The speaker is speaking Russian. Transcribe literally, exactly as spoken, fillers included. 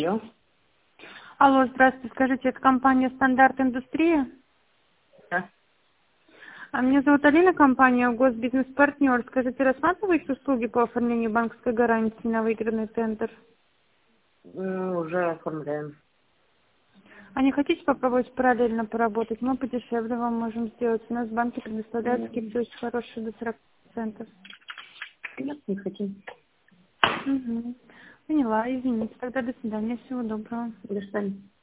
Алло. Алло, здравствуйте. Скажите, это компания «Стандарт Индустрия»? Да. А меня зовут Алина, компания «Госбизнес-партнер». Скажите, рассматриваете услуги по оформлению банковской гарантии на выигранный тендер? М, Уже оформляем. А не хотите попробовать параллельно поработать? Мы подешевле вам можем сделать. У нас банки предоставляют М, скидки очень хорошие до сорока процентов. Нет, не хотим. Угу. Поняла, извините. Тогда до свидания. Всего доброго. До свидания.